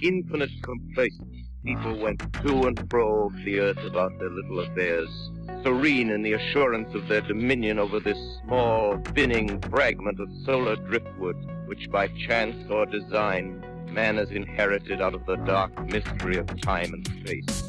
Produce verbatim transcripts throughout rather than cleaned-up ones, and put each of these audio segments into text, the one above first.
infinite complacence, people went to and fro over the earth about their little affairs, serene in the assurance of their dominion over this small, spinning fragment of solar driftwood, which by chance or design man has inherited out of the dark mystery of time and space.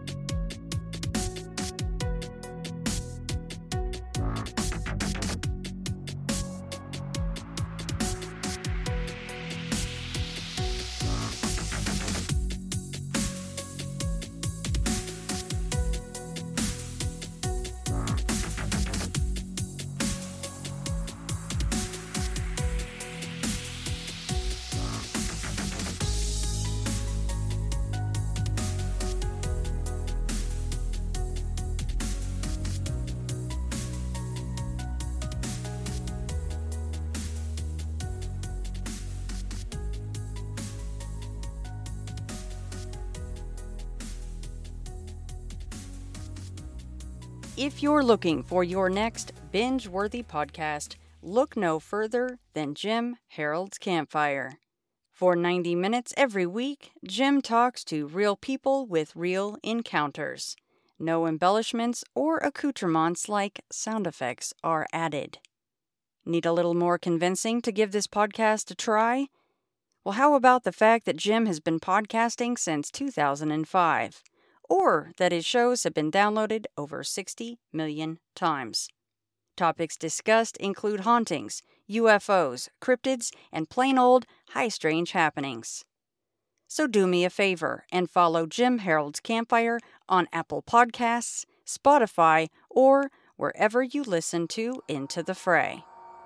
If you're looking for your next binge-worthy podcast, look no further than Jim Harold's Campfire. For ninety minutes every week, Jim talks to real people with real encounters. No embellishments or accoutrements like sound effects are added. Need a little more convincing to give this podcast a try? Well, how about the fact that Jim has been podcasting since two thousand five? Or that his shows have been downloaded over sixty million times. Topics discussed include hauntings, U F Os, cryptids, and plain old high-strange happenings. So do me a favor and follow Jim Harold's Campfire on Apple Podcasts, Spotify, or wherever you listen to Into the Fray.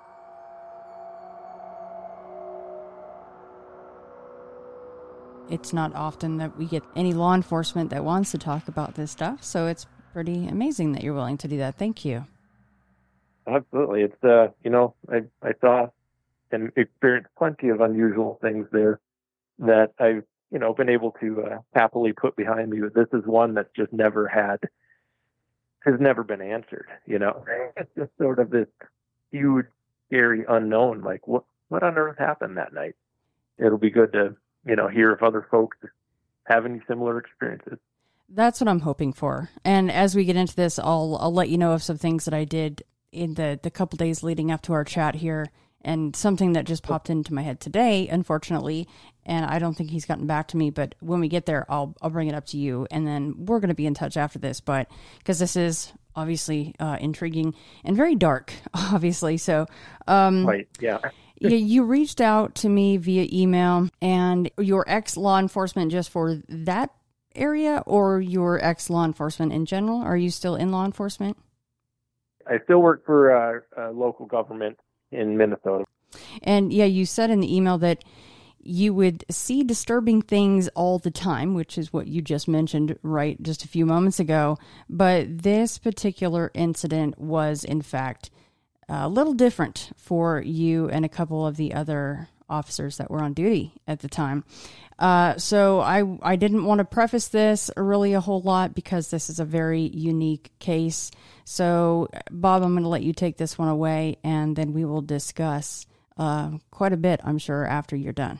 It's not often that we get any law enforcement that wants to talk about this stuff, so it's pretty amazing that you're willing to do that. Thank you. Absolutely. It's, uh, you know, I, I saw and experienced plenty of unusual things there that I've, you know, been able to uh, happily put behind me. But this is one that's just never had, has never been answered, you know. It's just sort of this huge, scary unknown. Like, what, what on earth happened that night? It'll be good to, you know, hear if other folks have any similar experiences. That's what I'm hoping for. And as we get into this, I'll I'll let you know of some things that I did in the, the couple days leading up to our chat here, and something that just popped into my head today, unfortunately, and I don't think he's gotten back to me, but when we get there, I'll I'll bring it up to you, and then we're going to be in touch after this, but because this is obviously uh, intriguing and very dark, obviously. So, um, right, yeah. you, you reached out to me via email, and your ex-law enforcement just for that area, or your ex-law enforcement in general? Are you still in law enforcement? I still work for uh, uh, local government in Minnesota. And yeah, you said in the email that you would see disturbing things all the time, which is what you just mentioned right just a few moments ago. But this particular incident was, in fact, a little different for you and a couple of the other officers that were on duty at the time. Uh, so I I didn't want to preface this really a whole lot because this is a very unique case. So, Bob, I'm going to let you take this one away, and then we will discuss uh, quite a bit, I'm sure, after you're done.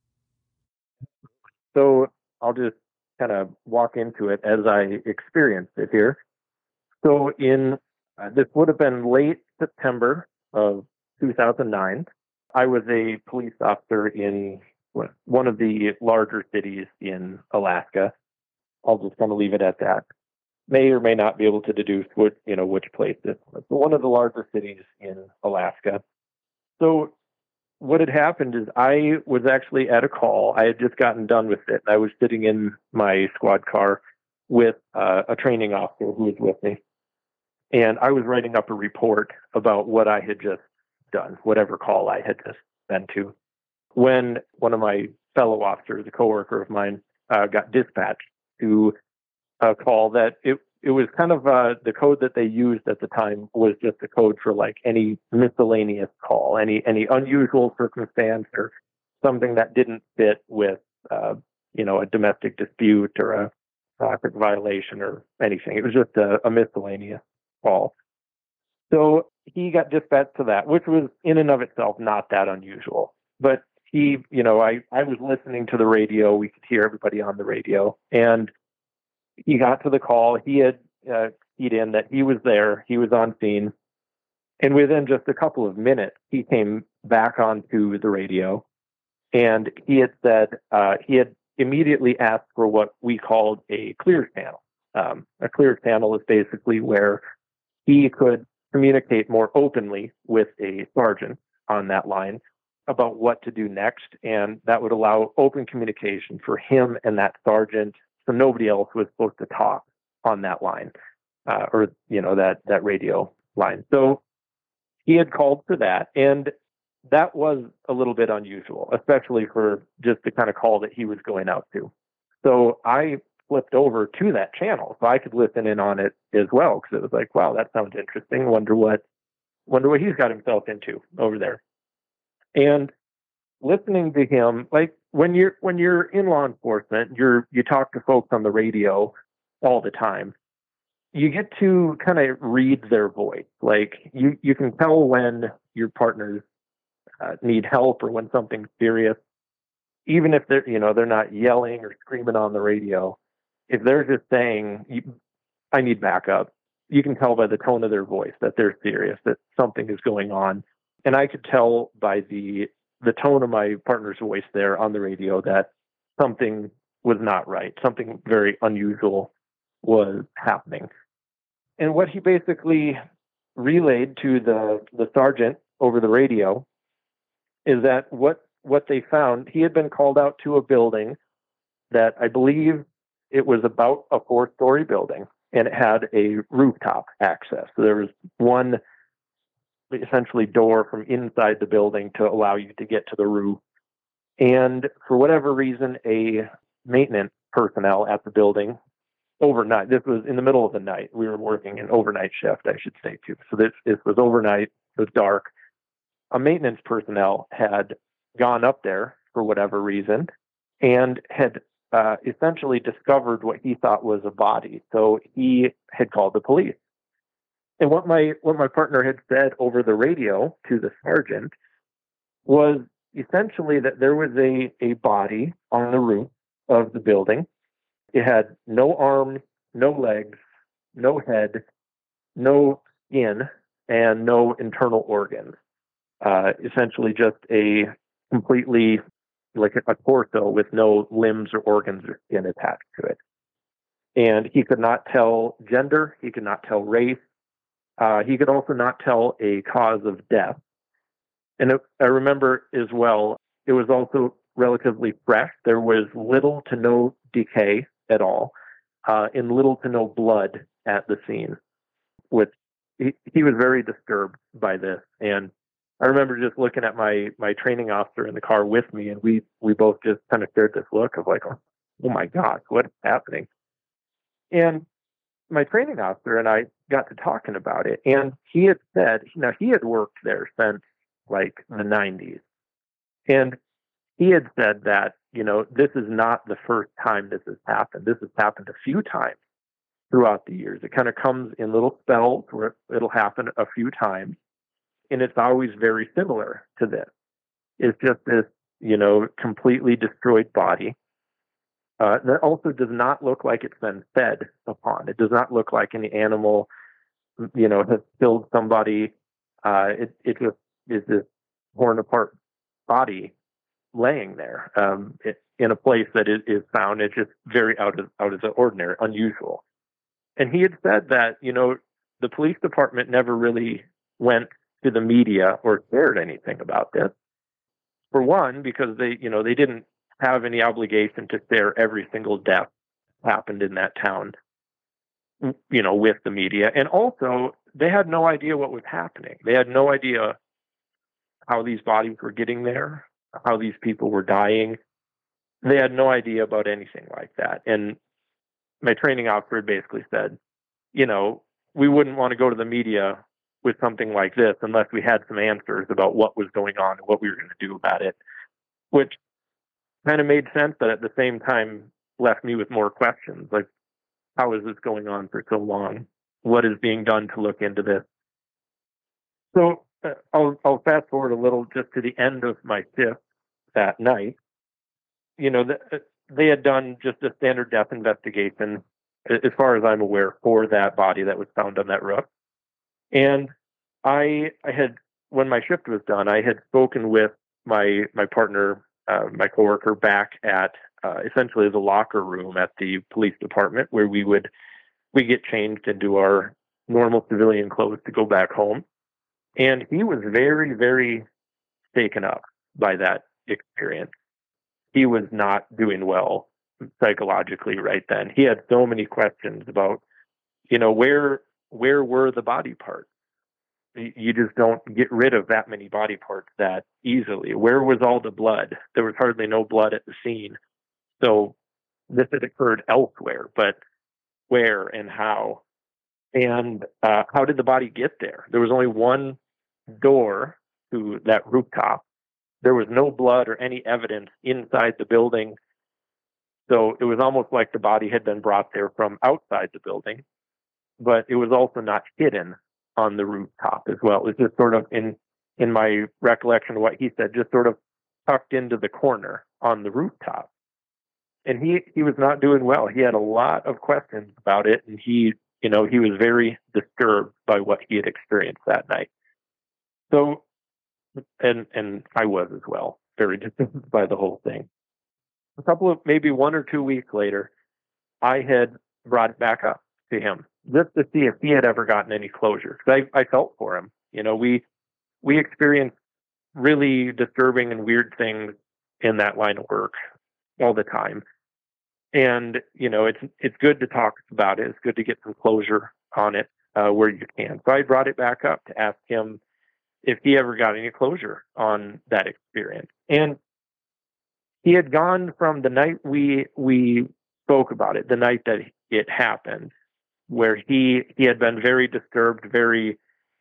So I'll just kind of walk into it as I experienced it here. So in uh, this would have been late September of two thousand nine. I was a police officer in one of the larger cities in Alaska. I'll just kind of leave it at that. May or may not be able to deduce what, you know, which place this was. But one of the larger cities in Alaska. So what had happened is I was actually at a call. I had just gotten done with it. I was sitting in my squad car with uh, a training officer who was with me. And I was writing up a report about what I had just done, whatever call I had just been to, when one of my fellow officers, a coworker of mine, uh, got dispatched to a call that it it was kind of uh, the code that they used at the time was just a code for like any miscellaneous call, any any unusual circumstance or something that didn't fit with uh, you know a domestic dispute or a traffic violation or anything. It was just a, a miscellaneous call. So he got dispatched to that, which was in and of itself not that unusual. But he, you know, I, I was listening to the radio. We could hear everybody on the radio. And he got to the call. He had uh, keyed in that he was there. He was on scene. And within just a couple of minutes, he came back onto the radio. And he had said, uh, he had immediately asked for what we called a clear channel. Um, a clear channel is basically where he could communicate more openly with a sergeant on that line about what to do next. And that would allow open communication for him and that sergeant. So nobody else was supposed to talk on that line, uh, or, you know, that, that radio line. So he had called for that. And that was a little bit unusual, especially for just the kind of call that he was going out to. So I flipped over to that channel so I could listen in on it as well, because it was like, wow, that sounds interesting. Wonder what, wonder what he's got himself into over there. And listening to him, like when you're when you're in law enforcement, you're you talk to folks on the radio all the time. You get to kind of read their voice. Like you you can tell when your partners uh, need help or when something's serious, even if they're you know they're not yelling or screaming on the radio. If they're just saying, I need backup, you can tell by the tone of their voice that they're serious, that something is going on. And I could tell by the the tone of my partner's voice there on the radio that something was not right. Something very unusual was happening. And what he basically relayed to the, the sergeant over the radio is that what what they found, he had been called out to a building that I believe it was about a four-story building, and it had a rooftop access. So there was one essentially door from inside the building to allow you to get to the roof. And for whatever reason, a maintenance personnel at the building overnight, this was in the middle of the night. We were working an overnight shift, I should say, too. So this, this was overnight. It was dark. A maintenance personnel had gone up there for whatever reason and had uh, essentially discovered what he thought was a body. So he had called the police. And what my what my partner had said over the radio to the sergeant was essentially that there was a, a body on the roof of the building. It had no arms, no legs, no head, no skin, and no internal organs. Uh, essentially just a completely, like a, a torso with no limbs or organs or skin attached to it. And he could not tell gender. He could not tell race. Uh, he could also not tell a cause of death. And it, I remember as well, it was also relatively fresh. There was little to no decay at all, uh, and little to no blood at the scene, which he, he was very disturbed by this. And I remember just looking at my, my training officer in the car with me, and we, we both just kind of shared this look of like, oh my gosh, what is happening? And my training officer and I got to talking about it, and he had said, you know, he had worked there since like the nineties. And he had said that, you know, this is not the first time this has happened. This has happened a few times throughout the years. It kind of comes in little spells where it'll happen a few times. And it's always very similar to this. It's just this, you know, completely destroyed body. Uh, that also does not look like it's been fed upon. It does not look like any animal, you know, has killed somebody. Uh, it, it just is this torn apart body laying there um, it, in a place that is, is found. It's just very out of out of the ordinary, unusual. And he had said that, you know, the police department never really went to the media or shared anything about this. For one, because they, you know, they didn't have any obligation to share every single death happened in that town, you know, with the media. And also, they had no idea what was happening. They had no idea how these bodies were getting there, how these people were dying. They had no idea about anything like that. And my training officer basically said, you know, we wouldn't want to go to the media with something like this unless we had some answers about what was going on and what we were going to do about it, which kind of made sense, but at the same time left me with more questions. Like, how is this going on for so long? What is being done to look into this? So uh, I'll, I'll fast forward a little just to the end of my shift. that night, you know, the, they had done just a standard death investigation, as far as I'm aware, for that body that was found on that roof. And I, I had, when my shift was done, I had spoken with my my partner, uh, my coworker, back at uh, essentially the locker room at the police department, where we would we get changed into our normal civilian clothes to go back home. And he was very, very taken up by that experience. He was not doing well psychologically right then. He had so many questions about, you know, where where were the body parts? You just don't get rid of that many body parts that easily. Where was all the blood? There was hardly no blood at the scene. So this had occurred elsewhere, but where and how? And uh, how did the body get there? There was only one door to that rooftop. There was no blood or any evidence inside the building. So it was almost like the body had been brought there from outside the building, but it was also not hidden on the rooftop as well. It was just sort of, in in my recollection of what he said, just sort of tucked into the corner on the rooftop. And he, he was not doing well. He had a lot of questions about it, and he, you know, he was very disturbed by what he had experienced that night. So, and and I was as well, very disturbed by the whole thing. A couple of, maybe one or two weeks later, I had brought it back up to him just to see if he had ever gotten any closure. Because I, I felt for him. You know, we we experienced really disturbing and weird things in that line of work all the time. And, you know, it's it's good to talk about it. It's good to get some closure on it uh, where you can. So I brought it back up to ask him if he ever got any closure on that experience. And he had gone from the night we we spoke about it, the night that it happened, where he he had been very disturbed, very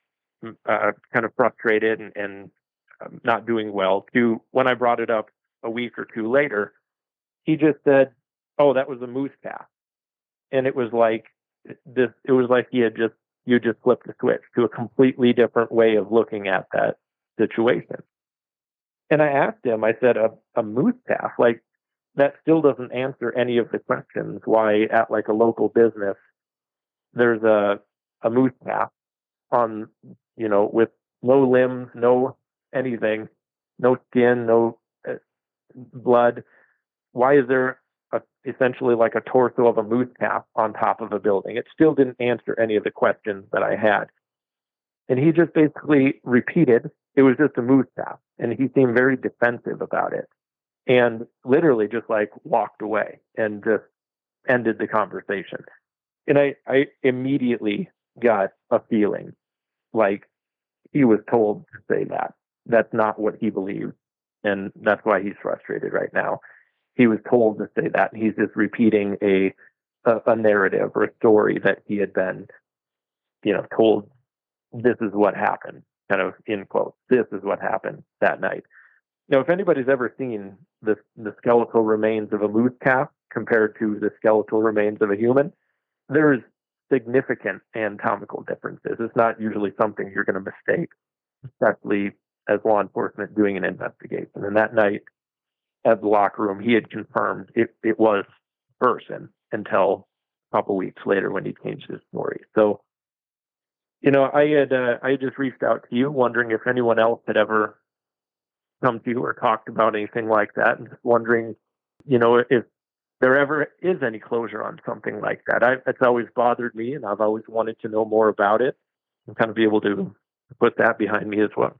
uh, kind of frustrated and, and um, not doing well, to when I brought it up a week or two later, he just said, "Oh, that was a moose path," and it was like this. It was like he had just you just flipped the switch to a completely different way of looking at that situation. And I asked him, I said, a, a moose path, like that still doesn't answer any of the questions why at like a local business there's a a moose path on, you know, with no limbs, no anything, no skin, no uh, blood. Why is there a, essentially like a torso of a moose calf on top of a building? It still didn't answer any of the questions that I had. And he just basically repeated, it was just a moose calf. And he seemed very defensive about it. And literally just like walked away and just ended the conversation. And I, I immediately got a feeling like he was told to say that. That's not what he believed. And that's why he's frustrated right now. He was told to say that. He's just repeating a, a, a narrative or a story that he had been, you know, told, this is what happened, kind of in quotes. This is what happened that night. Now, if anybody's ever seen the, the skeletal remains of a moose calf compared to the skeletal remains of a human, there's significant anatomical differences. It's not usually something you're going to mistake, especially as law enforcement doing an investigation. And that night at the locker room, he had confirmed it, it was a person until a couple weeks later when he changed his story. So, you know, I had uh, I had just reached out to you wondering if anyone else had ever come to you or talked about anything like that, and just wondering, you know, if there ever is any closure on something like that. I, it's always bothered me, and I've always wanted to know more about it and kind of be able to put that behind me as well.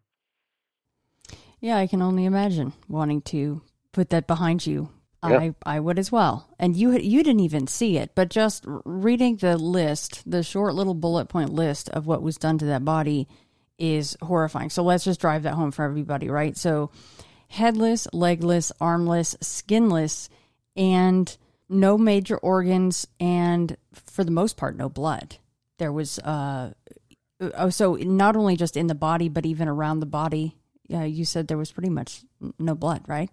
Yeah, I can only imagine wanting to put that behind you. Yeah. I, I would as well. And you you didn't even see it, but just reading the list, the short little bullet point list of what was done to that body is horrifying. So let's just drive that home for everybody, right? So headless, legless, armless, skinless, and no major organs, and for the most part, no blood. There was, uh, oh, so not only just in the body, but even around the body. Uh, you said there was pretty much no blood, right?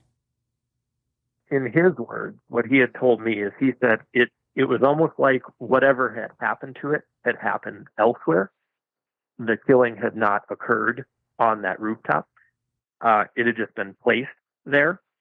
In his words, what he had told me is he said it, it was almost like whatever had happened to it had happened elsewhere. The killing had not occurred on that rooftop. Uh, it had just been placed there.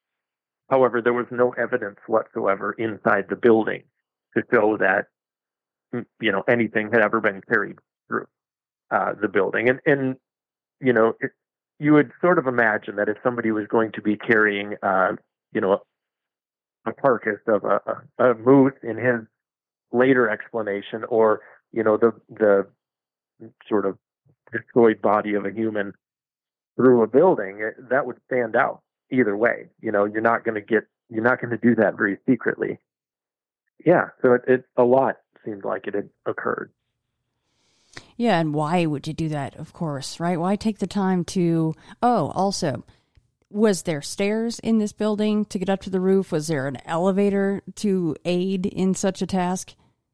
However, there was no evidence whatsoever inside the building to show that, you know, anything had ever been carried through uh, the building. And, and you know, it, you would sort of imagine that if somebody was going to be carrying, uh, you know, a, a carcass of a, a, a moose in his later explanation, or, you know, the the sort of destroyed body of a human through a building, it, that would stand out either way. You know, you're not going to get, you're not going to do that very secretly. Yeah, so it, it a lot seemed like it had occurred. Yeah, and why would you do that, of course, right? Why take the time to, oh, also, was there stairs in this building to get up to the roof? Was there an elevator to aid in such a task?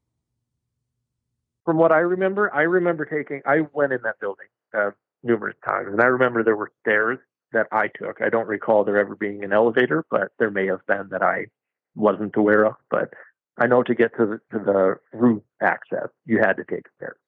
From what I remember, I remember taking, I went in that building uh, numerous times, and I remember there were stairs that I took. I don't recall there ever being an elevator, but there may have been that I wasn't aware of. But I know to get to the, to the roof access, you had to take stairs.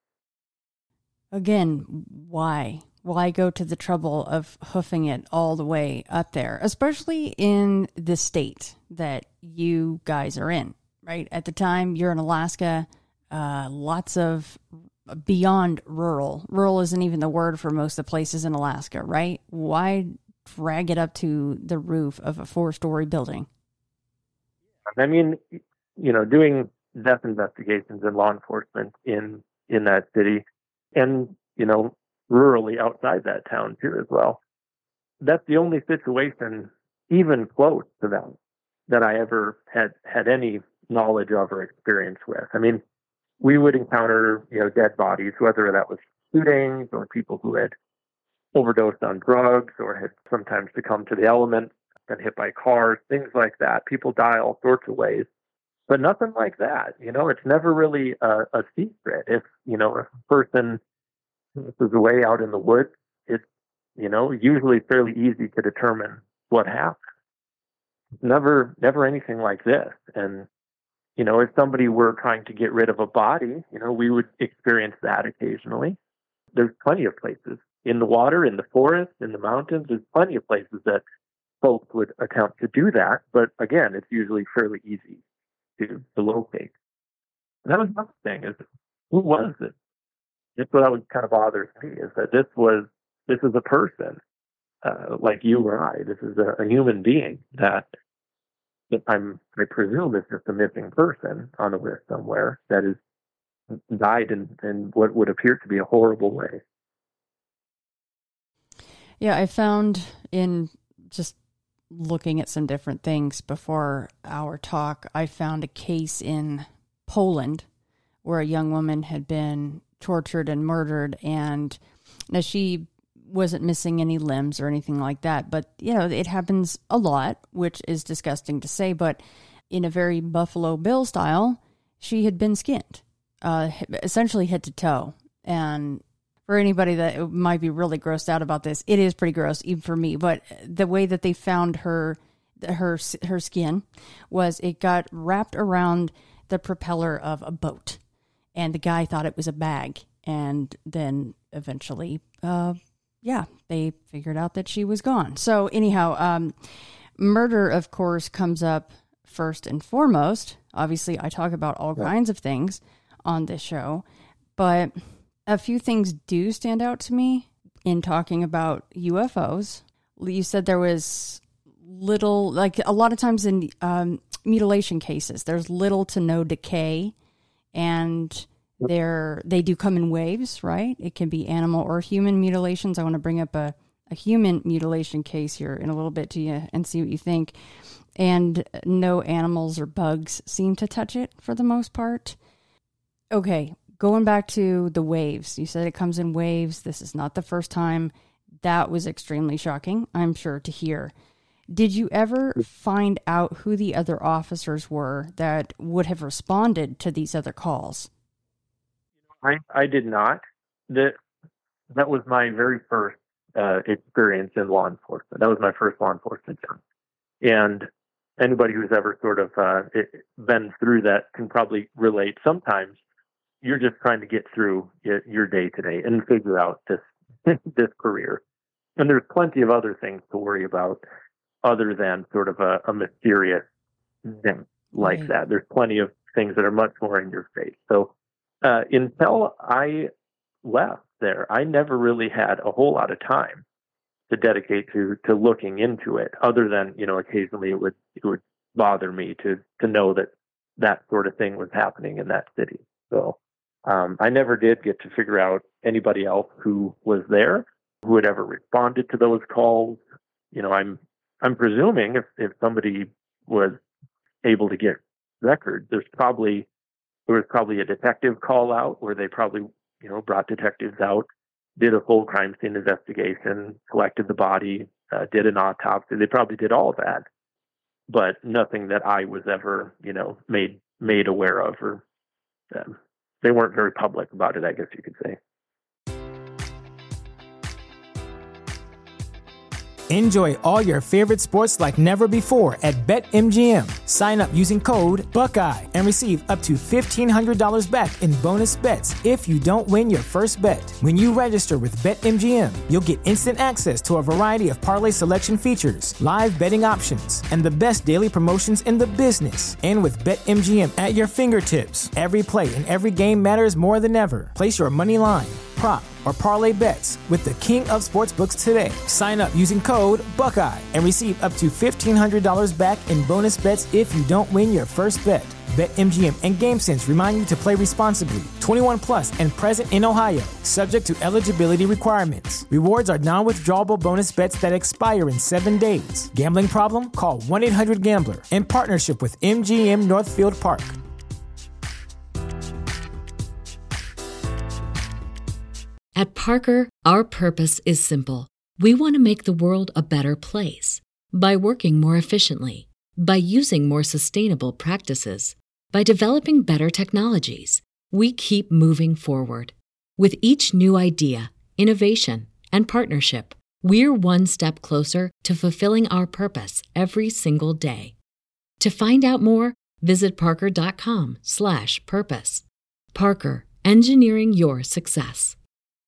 Again, why? Why go to the trouble of hoofing it all the way up there, especially in the state that you guys are in, right? At the time, you're in Alaska, uh, lots of beyond rural. Rural isn't even the word for most of the places in Alaska, right? Why drag it up to the roof of a four-story building? I mean, you know, doing death investigations and law enforcement in, in that city, and, you know, rurally outside that town too as well. That's the only situation even close to that that I ever had, had any knowledge of or experience with. I mean, we would encounter, you know, dead bodies, whether that was shootings or people who had overdosed on drugs or had sometimes succumbed to the elements, been hit by cars, things like that. People die all sorts of ways, but nothing like that. You know, it's never really a, a secret. If, you know, if a person is away out in the woods, it's, you know, usually fairly easy to determine what happened. Never, never anything like this. And, you know, if somebody were trying to get rid of a body, you know, we would experience that occasionally. There's plenty of places in the water, in the forest, in the mountains. There's plenty of places that folks would attempt to do that. But again, it's usually fairly easy to, to locate. And that was another thing, is who was it? Just what was kind of bothers me is that this was, this is a person uh, like you or I. This is a, a human being that, that I'm, I presume is just a missing person on a list somewhere that is died in, in what would appear to be a horrible way. Yeah, I found in just looking at some different things before our talk, I found a case in Poland where a young woman had been tortured and murdered, and now she wasn't missing any limbs or anything like that, but you know, it happens a lot, which is disgusting to say, but in a very Buffalo Bill style, she had been skinned, uh, essentially head to toe. And for anybody that might be really grossed out about this, it is pretty gross, even for me, but the way that they found her, her, her skin was it got wrapped around the propeller of a boat. And the guy thought it was a bag. And then eventually, uh, yeah, they figured out that she was gone. So anyhow, um, murder, of course, comes up first and foremost. Obviously, I talk about all yeah. kinds of things on this show. But a few things do stand out to me in talking about U F Os. You said there was little, like a lot of times in um, mutilation cases, there's little to no decay. And they're, they do come in waves, right? It can be animal or human mutilations. I want to bring up a, a human mutilation case here in a little bit to you and see what you think. And no animals or bugs seem to touch it for the most part. Okay, going back to the waves. You said it comes in waves. This is not the first time. That was extremely shocking, I'm sure, to hear. Did you ever find out who the other officers were that would have responded to these other calls? I, I did not. That that was my very first uh, experience in law enforcement. That was my first law enforcement job. And anybody who's ever sort of uh, been through that can probably relate. Sometimes you're just trying to get through your day to day and figure out this this career. And there's plenty of other things to worry about other than sort of a, a mysterious thing like Right. that. There's plenty of things that are much more in your face. So uh, until I left there, I never really had a whole lot of time to dedicate to to looking into it, other than, you know, occasionally it would it would bother me to to know that that sort of thing was happening in that city. So um, I never did get to figure out anybody else who was there, who had ever responded to those calls. You know, I'm I'm presuming if, if somebody was able to get records, there's probably there was probably a detective call out where they probably, you know, brought detectives out, did a full crime scene investigation, collected the body, uh, did an autopsy. They probably did all of that, but nothing that I was ever, you know, made made aware of, or um, they weren't very public about it, I guess you could say. Enjoy all your favorite sports like never before at BetMGM. Sign up using code Buckeye and receive up to fifteen hundred dollars back in bonus bets if you don't win your first bet. When you register with BetMGM, you'll get instant access to a variety of parlay selection features, live betting options, and the best daily promotions in the business. And with BetMGM at your fingertips, every play and every game matters more than ever. Place your money line, prop, or parlay bets with the king of sportsbooks today. Sign up using code Buckeye and receive up to fifteen hundred dollars back in bonus bets if you don't win your first bet. BetMGM and GameSense remind you to play responsibly. twenty-one plus and present in Ohio, subject to eligibility requirements. Rewards are non-withdrawable bonus bets that expire in seven days. Gambling problem? Call one eight hundred gambler in partnership with M G M Northfield Park. At Parker, our purpose is simple. We want to make the world a better place by working more efficiently, by using more sustainable practices, by developing better technologies. We keep moving forward. With each new idea, innovation, and partnership, we're one step closer to fulfilling our purpose every single day. To find out more, visit parker.com slash purpose. Parker, engineering your success.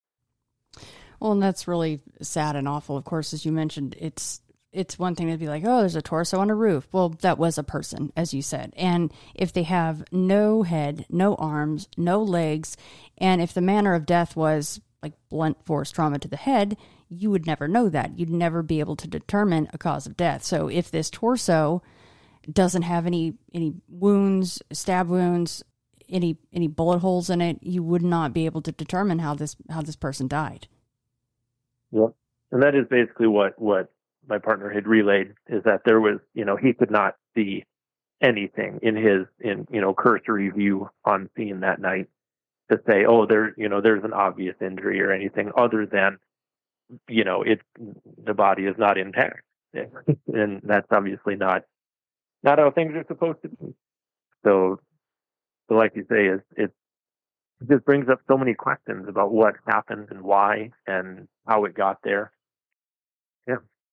Well, and that's really sad and awful. Of course, as you mentioned, it's it's one thing to be like, oh, there's a torso on a roof. Well, that was a person, as you said. And if they have no head, no arms, no legs, and if the manner of death was like blunt force trauma to the head, you would never know that. You'd never be able to determine a cause of death. So if this torso doesn't have any any wounds, stab wounds, any any bullet holes in it, you would not be able to determine how this how this person died. Yep. And that is basically what, what my partner had relayed, is that there was, you know, he could not see anything in his, in, you know, cursory view on scene that night to say, oh, there, you know, there's an obvious injury or anything other than, you know, it, the body is not intact. And that's obviously not, not how things are supposed to be. So, so like you say, is it's, it just brings up so many questions about what happened and why and how it got there. Yeah.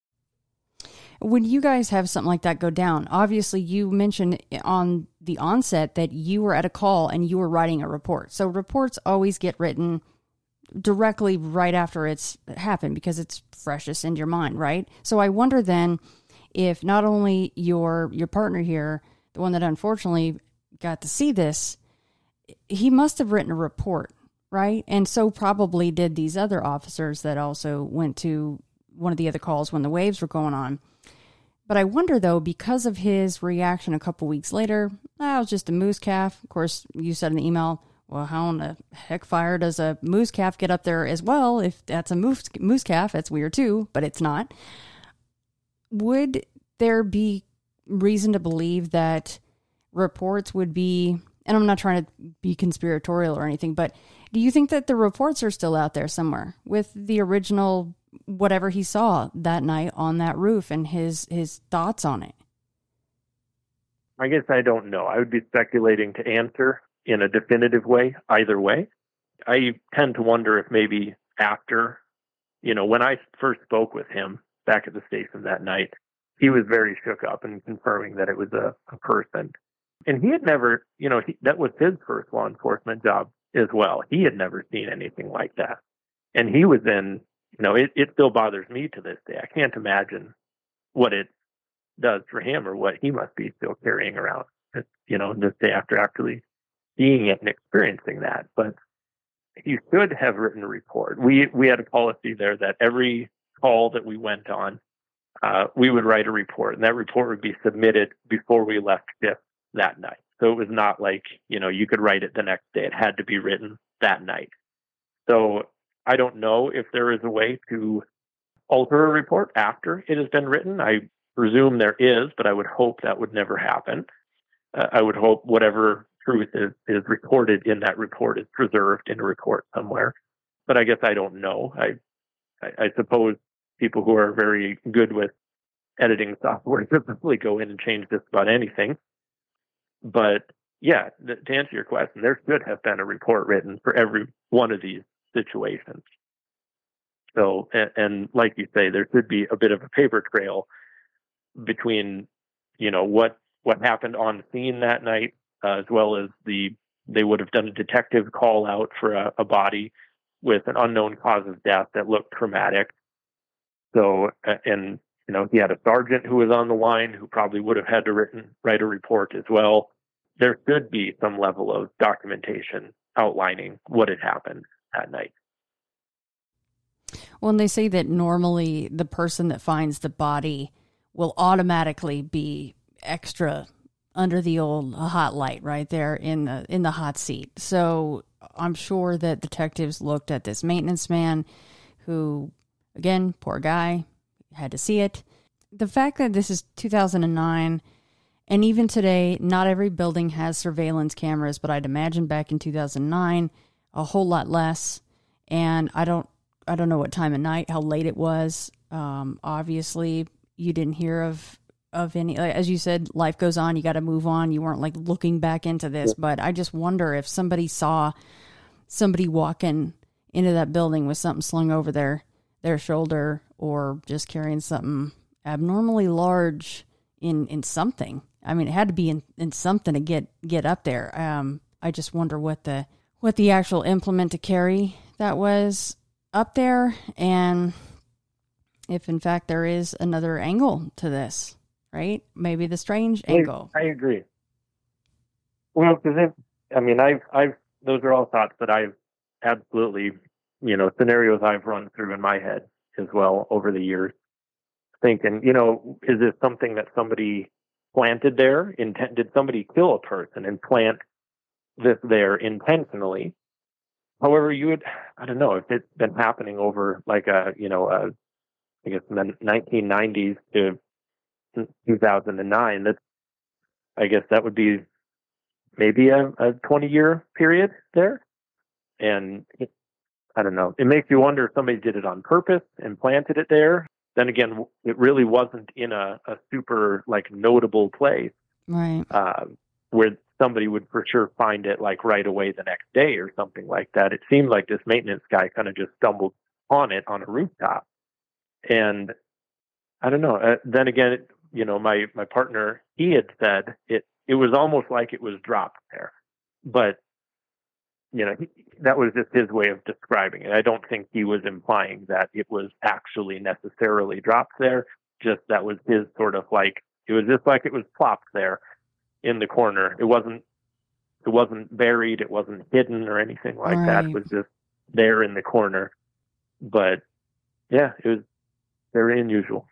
When you guys have something like that go down, obviously you mentioned on the onset that you were at a call and you were writing a report. So reports always get written directly right after it's happened because it's freshest in your mind, right? So I wonder then if not only your your partner here, the one that unfortunately got to see this, he must have written a report, right? And so probably did these other officers that also went to one of the other calls when the waves were going on. But I wonder, though, because of his reaction a couple weeks later, that was just a moose calf. Of course, you said in the email, well, how in the heck fire does a moose calf get up there as well? If that's a moose, moose calf, that's weird too, but it's not. Would there be reason to believe that reports would be... And I'm not trying to be conspiratorial or anything, but do you think that the reports are still out there somewhere with the original, whatever he saw that night on that roof and his, his thoughts on it? I guess I don't know. I would be speculating to answer in a definitive way, either way. I tend to wonder if maybe after, you know, when I first spoke with him back at the station that night, he was very shook up and confirming that it was a, a person. And he had never, you know, he, that was his first law enforcement job as well. He had never seen anything like that. And he was in, you know, it, it still bothers me to this day. I can't imagine what it does for him or what he must be still carrying around, you know, this day after actually seeing it and experiencing that. But he should have written a report. We we had a policy there that every call that we went on, uh, we would write a report, and that report would be submitted before we left shift that night. So it was not like, you know, you could write it the next day. It had to be written that night. So I don't know if there is a way to alter a report after it has been written. I presume there is, but I would hope that would never happen. Uh, I would hope whatever truth is, is recorded in that report is preserved in a report somewhere. But I guess I don't know. I, I, I suppose people who are very good with editing software typically go in and change just about anything. But yeah, th- to answer your question, there should have been a report written for every one of these situations. So, and, and like you say, there should be a bit of a paper trail between, you know, what what happened on scene that night, uh, as well as the they would have done a detective call out for a, a body with an unknown cause of death that looked traumatic. So, and you know, he had a sergeant who was on the line who probably would have had to written write a report as well. There should be some level of documentation outlining what had happened that night. Well, and they say that normally the person that finds the body will automatically be extra under the old hot light right there in the in the hot seat. So I'm sure that detectives looked at this maintenance man who, again, poor guy, had to see it. The fact that this is two thousand nine, and even today, not every building has surveillance cameras, but I'd imagine back in two thousand nine, a whole lot less. And I don't I don't know what time of night, how late it was. Um, obviously, you didn't hear of of any, as you said, life goes on. You got to move on. You weren't like looking back into this, but I just wonder if somebody saw somebody walking into that building with something slung over their their shoulder, or just carrying something abnormally large in in something. I mean, it had to be in, in something to get get up there. Um, I just wonder what the what the actual implement to carry that was up there, and if in fact there is another angle to this, right? Maybe the strange I, angle. I agree. Well, because I mean, I've, I've, those are all thoughts that I've absolutely, you know, scenarios I've run through in my head as well over the years, thinking, you know, is this something that somebody planted there? Intent, did somebody kill a person and plant this there intentionally? However, you would, I don't know, if it's been happening over like a, you know, a, I guess from the nineteen nineties to two thousand nine, that's, I guess that would be maybe a, a twenty year period there. And it, I don't know, it makes you wonder if somebody did it on purpose and planted it there. Then again, it really wasn't in a, a super like notable place, Right. uh, where somebody would for sure find it like right away the next day or something like that. It seemed like this maintenance guy kind of just stumbled on it on a rooftop. And I don't know. Uh, then again, it, you know, my, my partner, he had said it, it was almost like it was dropped there, but you know, he, that was just his way of describing it. I don't think he was implying that it was actually necessarily dropped there. Just that was his sort of like, it was just like it was plopped there in the corner. It wasn't, it wasn't buried. It wasn't hidden or anything like Right. that. It was just there in the corner. But yeah, it was very unusual.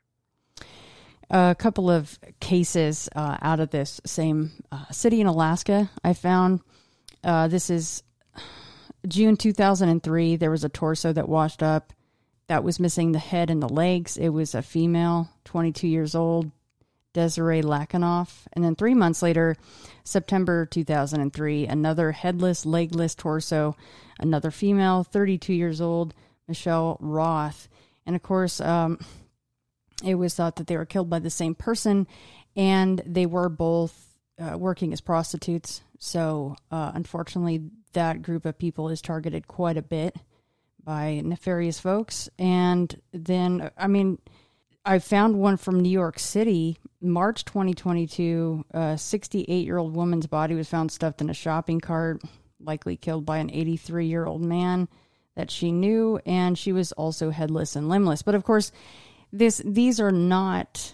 A couple of cases uh, out of this same uh, city in Alaska I found. Uh, this is June two thousand three. There was a torso that washed up that was missing the head and the legs. It was a female, twenty-two years old, Desiree Lakanoff. And then three months later, September two thousand three, another headless, legless torso, another female, thirty-two years old, Michelle Roth. And of course, um, it was thought that they were killed by the same person, and they were both uh, working as prostitutes. So uh, unfortunately, that group of people is targeted quite a bit by nefarious folks. And then, I mean, I found one from New York City, March twenty twenty-two. A sixty-eight-year-old woman's body was found stuffed in a shopping cart, likely killed by an eighty-three-year-old man that she knew, and she was also headless and limbless. But of course, this these are not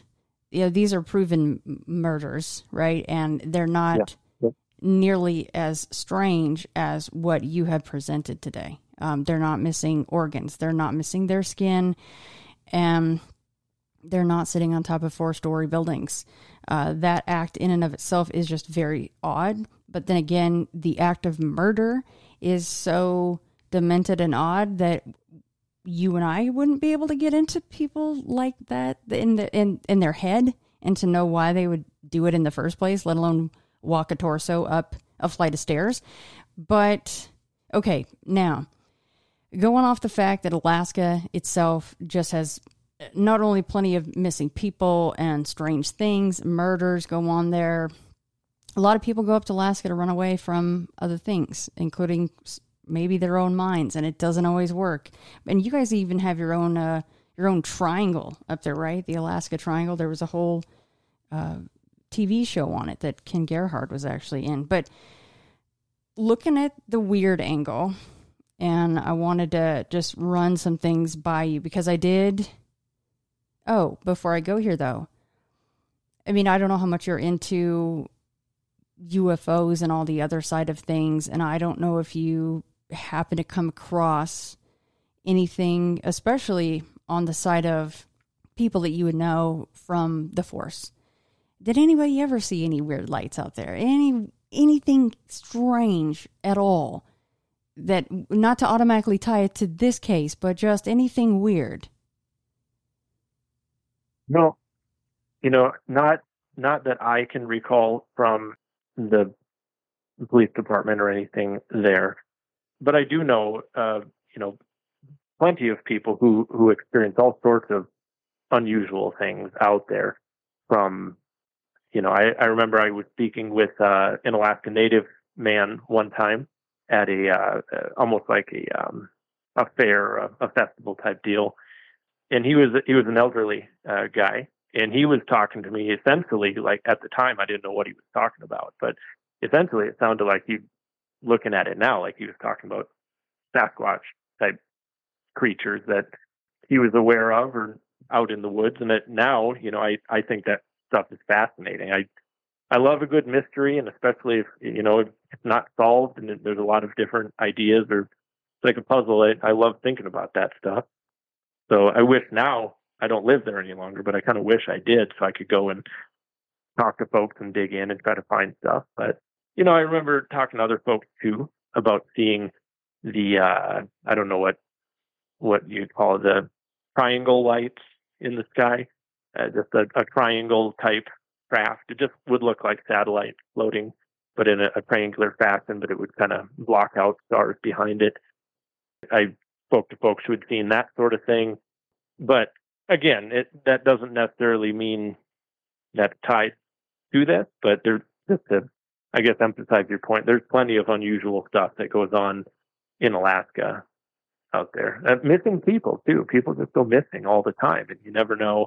you know, these are proven murders, right? And they're not Yeah. Yeah. nearly as strange as what you have presented today. Um, they're not missing organs. They're not missing their skin. And they're not sitting on top of four-story buildings. Uh, that act in and of itself is just very odd. But then again, the act of murder is so demented and odd that you and I wouldn't be able to get into people like that in the in, in their head and to know why they would do it in the first place, let alone walk a torso up a flight of stairs. But, okay, now, going off the fact that Alaska itself just has not only plenty of missing people and strange things, murders go on there. A lot of people go up to Alaska to run away from other things, including maybe their own minds, and it doesn't always work. And you guys even have your own uh, your own triangle up there, right? The Alaska Triangle. There was a whole uh, T V show on it that Ken Gerhard was actually in. But looking at the weird angle, and I wanted to just run some things by you because I did... Oh, before I go here, though, I mean, I don't know how much you're into U F Os and all the other side of things, and I don't know if you happen to come across anything, especially on the side of people that you would know from the Force. Did anybody ever see any weird lights out there? Any anything strange at all? That, not to automatically tie it to this case, but just anything weird? No, you know, not not that I can recall from the police department or anything there, but I do know, uh, you know, plenty of people who who experience all sorts of unusual things out there. From, you know, I, I remember I was speaking with uh, an Alaska Native man one time at a uh, almost like a um, a fair, a, a festival type deal. And he was he was an elderly uh, guy, and he was talking to me essentially, like at the time I didn't know what he was talking about, but essentially it sounded like he, looking at it now, like he was talking about Sasquatch type creatures that he was aware of or out in the woods. And that now, you know, I, I think that stuff is fascinating. I I love a good mystery, and especially if, you know, it's not solved and there's a lot of different ideas, or it's like a puzzle. I, I love thinking about that stuff. So I wish now I don't live there any longer, but I kind of wish I did so I could go and talk to folks and dig in and try to find stuff. But, you know, I remember talking to other folks too about seeing the, uh, I don't know what, what you'd call the triangle lights in the sky, uh, just a, a triangle type craft. It just would look like satellites floating, but in a, a triangular fashion, but it would kind of block out stars behind it. I spoke to folks who had seen that sort of thing. But again, it, that doesn't necessarily mean that ties to this, but there's just to, I guess, emphasize your point. There's plenty of unusual stuff that goes on in Alaska out there. Uh, missing people too. People just go missing all the time, and you never know,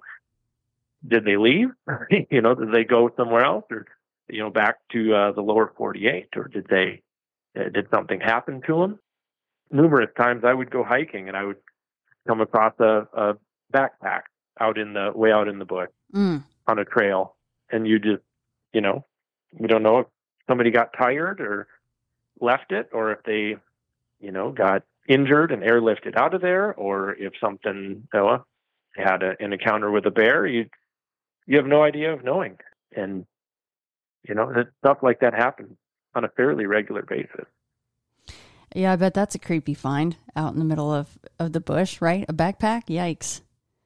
did they leave? you know, did they go somewhere else, or, you know, back to uh, the lower forty-eight, or did they, uh, did something happen to them? Numerous times I would go hiking and I would come across a, a backpack out in the way out in the bush mm. on a trail, and you just, you know, you don't know if somebody got tired or left it, or if they, you know, got injured and airlifted out of there, or if something, you know, had a, an encounter with a bear. You you have no idea of knowing, and you know, stuff like that happens on a fairly regular basis. Yeah, I bet that's a creepy find out in the middle of, of the bush, right? A backpack? Yikes.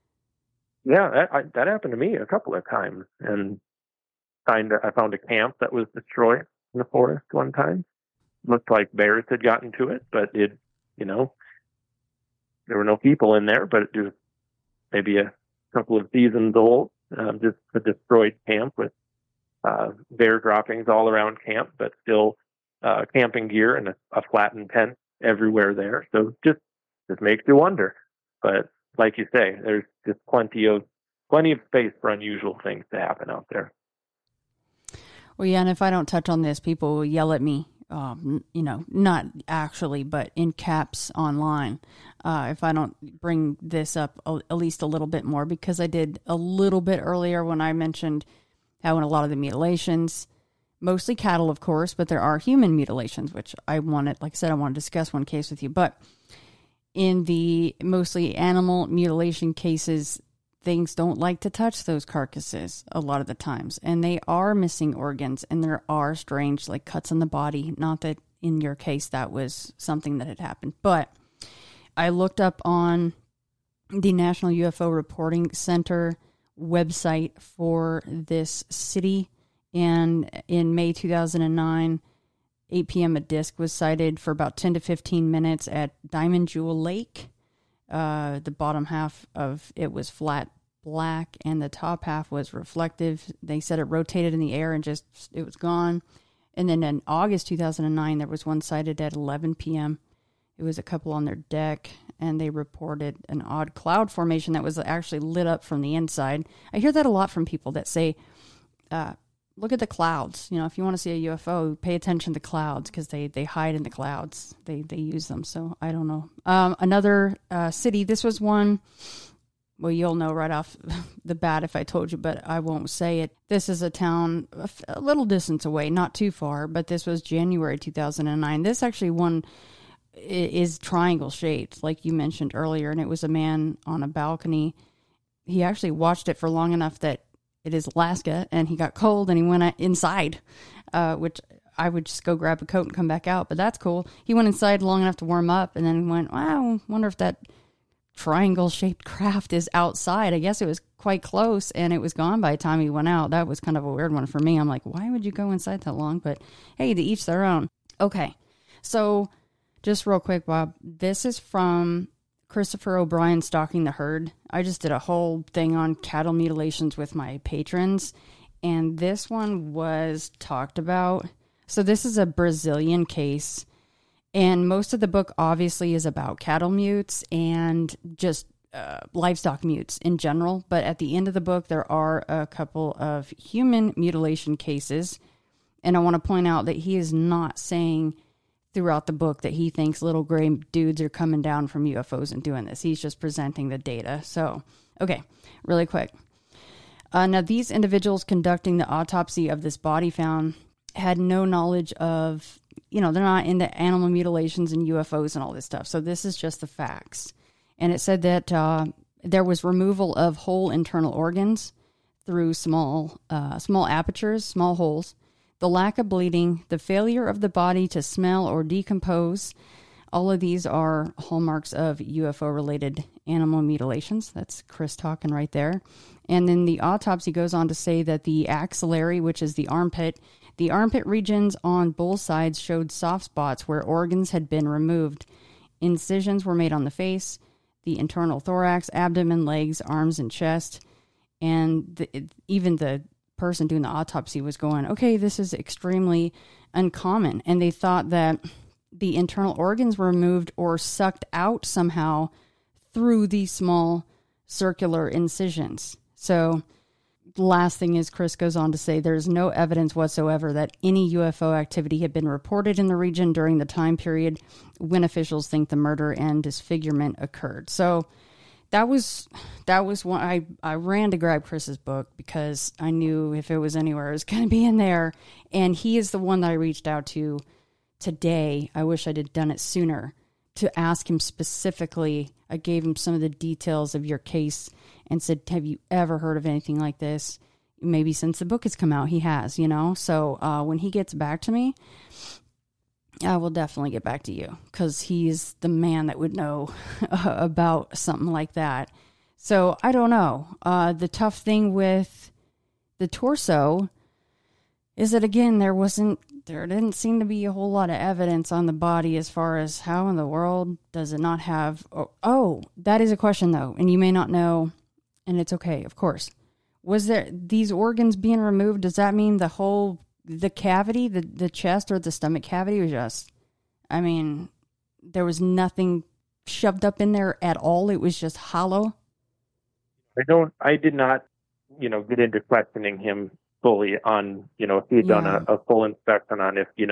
Yeah, that, I, that happened to me a couple of times. And find, I found a camp that was destroyed in the forest one time. Looked like bears had gotten to it, but it, you know, there were no people in there, but it was maybe a couple of seasons old. Um, just a destroyed camp with uh, bear droppings all around camp, but still Uh, camping gear and a, a flattened tent everywhere there. So just just makes you wonder. But like you say, there's just plenty of plenty of space for unusual things to happen out there. Well, yeah, and if I don't touch on this, people will yell at me um, you know, not actually, but in caps online. Uh, if I don't bring this up a, at least a little bit more, because I did a little bit earlier when I mentioned how in a lot of the mutilations, mostly cattle, of course, but there are human mutilations, which I wanted, like I said, I want to discuss one case with you. But in the mostly animal mutilation cases, things don't like to touch those carcasses a lot of the times, and they are missing organs, and there are strange like cuts in the body. Not that in your case that was something that had happened, but I looked up on the National U F O Reporting Center website for this city, and in May two thousand nine, eight p.m. a disc was sighted for about ten to fifteen minutes at Diamond Jewel Lake. Uh, the bottom half of it was flat black and the top half was reflective. They said it rotated in the air and just, it was gone. And then in August two thousand nine, there was one sighted at eleven p.m. It was a couple on their deck, and they reported an odd cloud formation that was actually lit up from the inside. I hear that a lot from people that say, uh, look at the clouds. You know, if you want to see a U F O, pay attention to clouds, because they, they hide in the clouds. They they use them. So I don't know. Um, another uh, city, this was one, well, you'll know right off the bat if I told you, but I won't say it. This is a town a, f- a little distance away, not too far, but this was January two thousand nine. This actually one is triangle shaped, like you mentioned earlier, and it was a man on a balcony. He actually watched it for long enough that it is Alaska, and he got cold and he went inside, uh, which I would just go grab a coat and come back out, but that's cool. He went inside long enough to warm up, and then went, wow, wonder if that triangle shaped craft is outside. I guess it was quite close, and it was gone by the time he went out. That was kind of a weird one for me. I'm like, why would you go inside that long? But hey, to each their own. Okay, so just real quick, Bob, this is from Christopher O'Brien, Stalking the Herd. I just did a whole thing on cattle mutilations with my patrons, and this one was talked about. So this is a Brazilian case, and most of the book obviously is about cattle mutes and just uh, livestock mutes in general. But at the end of the book, there are a couple of human mutilation cases, and I want to point out that he is not saying throughout the book that he thinks little gray dudes are coming down from U F Os and doing this. He's just presenting the data. So, okay, really quick. Uh, now, these individuals conducting the autopsy of this body found had no knowledge of, you know, they're not into animal mutilations and U F Os and all this stuff. So this is just the facts. And it said that uh, there was removal of whole internal organs through small, uh, small apertures, small holes, the lack of bleeding, the failure of the body to smell or decompose. All of these are hallmarks of U F O-related animal mutilations. That's Chris talking right there. And then the autopsy goes on to say that the axillary, which is the armpit, the armpit regions on both sides showed soft spots where organs had been removed. Incisions were made on the face, the internal thorax, abdomen, legs, arms, and chest. And the, it, even the person doing the autopsy was going, okay, this is extremely uncommon. And they thought that the internal organs were removed or sucked out somehow through these small circular incisions. So the last thing is, Chris goes on to say there's no evidence whatsoever that any U F O activity had been reported in the region during the time period when officials think the murder and disfigurement occurred. So that was that was one I, I ran to grab Chris's book because I knew if it was anywhere, it was going to be in there. And he is the one that I reached out to today. I wish I'd done it sooner to ask him specifically. I gave him some of the details of your case and said, have you ever heard of anything like this? Maybe since the book has come out, he has, you know. So uh, when he gets back to me, I will definitely get back to you because he's the man that would know about something like that. So I don't know. Uh, the tough thing with the torso is that, again, there wasn't, there didn't seem to be a whole lot of evidence on the body as far as how in the world does it not have, oh, oh that is a question though. And you may not know, and it's okay, of course. Was there these organs being removed? Does that mean the whole The cavity, the, the chest or the stomach cavity was just, I mean, there was nothing shoved up in there at all. It was just hollow. I don't, I did not, you know, get into questioning him fully on, you know, if he had yeah. done a, a full inspection on if, you know,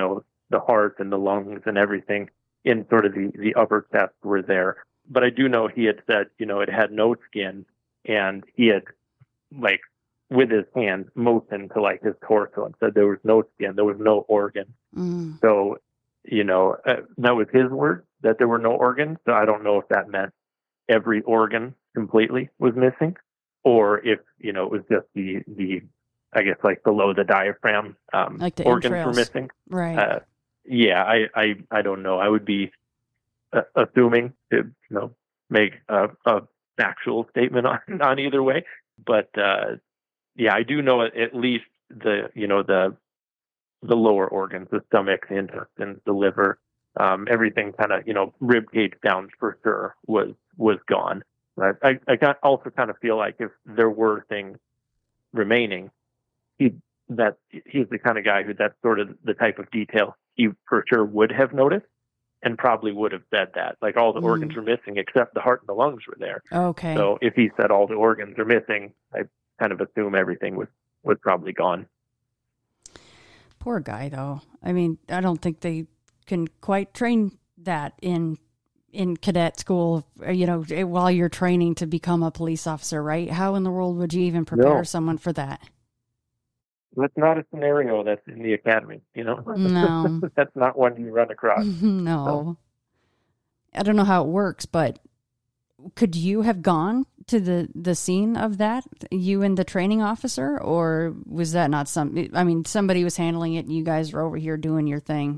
the heart and the lungs and everything in sort of the, the upper chest were there. But I do know he had said, you know, it had no skin, and he had, like, with his hand motioned to, like, his torso and said there was no skin, there was no organ. Mm. So, you know, uh, that was his word, that there were no organs. So I don't know if that meant every organ completely was missing, or if, you know, it was just the, the I guess, like, below the diaphragm um, like the organs entrails. were missing. Right. Uh, yeah, I, I, I don't know. I would be uh, assuming to, you know, make a, a factual statement on, on either way. But, uh, yeah, I do know at least the, you know, the, the lower organs, the stomach, the intestines, the liver, um, everything kind of, you know, rib cage down for sure was, was gone. But I, I got also kind of feel like if there were things remaining, he, that he's the kind of guy who that's sort of the type of detail he for sure would have noticed and probably would have said that. Like, all the Mm. organs were missing except the heart and the lungs were there. Okay. So if he said all the organs are missing, I kind of assume everything was, was probably gone. Poor guy, though. I mean, I don't think they can quite train that in in cadet school, you know, while you're training to become a police officer, right? How in the world would you even prepare No. someone for that? That's not a scenario that's in the academy, you know? No. That's not one you run across. No. I don't know how it works, but could you have gone to the, the scene of that, you and the training officer, or was that not some, I mean, somebody was handling it and you guys were over here doing your thing?